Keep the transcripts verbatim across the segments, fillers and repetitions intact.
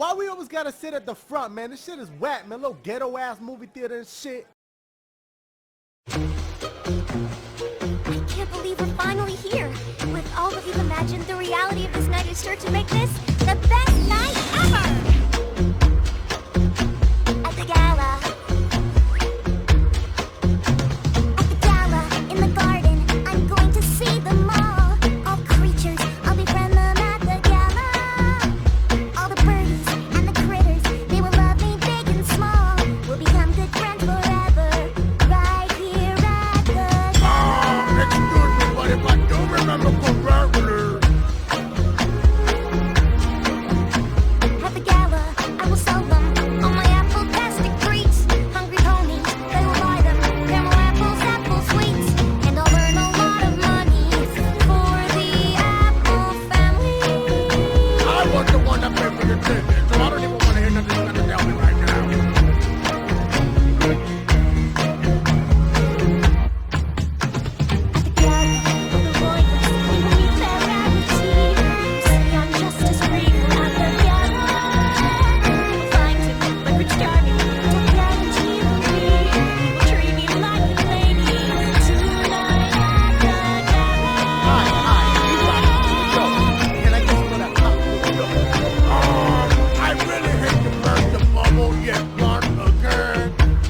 Why we always gotta sit at the front, man? This shit is whack, man. Little ghetto ass movie theater and shit. I can't believe we're finally here. With all that we've imagined, the reality of this night is sure to make this the best night ever! At the gala. At the gala, in the garden, I'm going to see them all. All creatures, I'll befriend them at the gala. All the birdies and the critters, they will love me big and small. We'll become good friends forever, right here at the gala. Ah, excuse me, but if I do remember correctly. At the gala, I will sell them all my apple-tastic treats. Hungry ponies, they will buy them. Caramel apples, apple sweets. And I'll earn a lot of money for the Apple family. I was the one that paid for the ticket, so I don't even want to hear nothing you're gonna tell me right now. At the gala, the royals, they will meet their rarity. See, I'm just as free at the gala. You'll find him, my Prince Charming, decked out in jewelry. He will treat me like a lady tonight at the gala. Alright, alright, you right. Yo, can I get some of that pop? Yo. Um, I really hate to burst the bubble yet once again.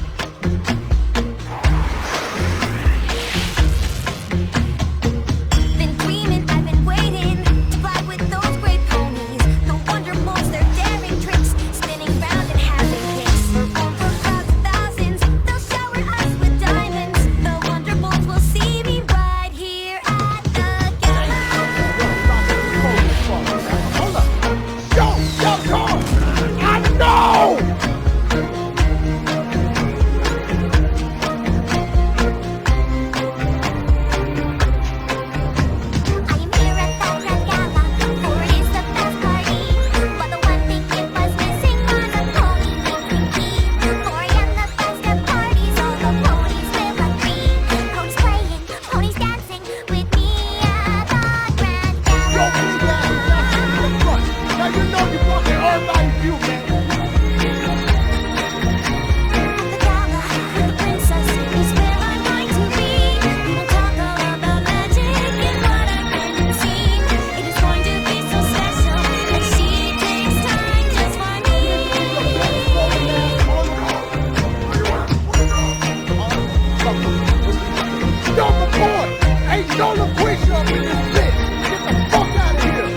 Been dreaming, I've been waiting to fly with those great ponies. The Wonderbolts, their daring tricks, spinning round and having kicks. Perform for crowds of thousands, they'll shower us with diamonds. The Wonderbolts will see me right here at the gala. Hold up. Yo, yo, yo! I know! I am here at the grand gala, for it is the best party. But the one thing it was missing was a pony named Pinky. For I am the best at parties, all the ponies will agree. Ponies playing, ponies dancing with me at the grand Yo, gala. please, man. Now, sit in the front. Now, you know you fucking everybody's view, man. At the gala, with the princess is where I'm going to be. We will talk all about magic and what I've learned and seen. It is going to be so special that she takes time just for me. Yo, my boy! Ain't no LaQuisha up in this bitch! Get the fuck out of here!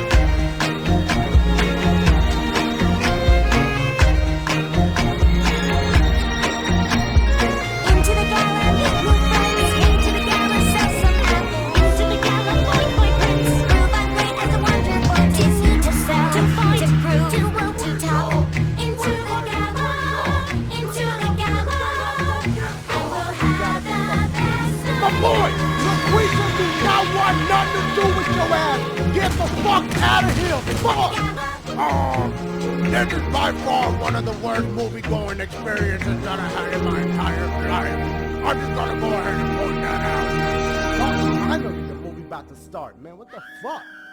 Into the gala, meet your friends. Into the gala, sell some apples. Into the gala, boy, boy, prince. Prove I'm great as a wonderful Disney to sell, to find, to prove, to woo, to tell. Into the gala, into the gala, I will have the best My night. boy! LaQuisha do not want nothing to do with your ass! Get the fuck out of here! Fuck! Um, this is by far one of the worst movie-going experiences that I had in my entire life. I'm just gonna go ahead and point that out. I know the movie about to start, man. What the fuck?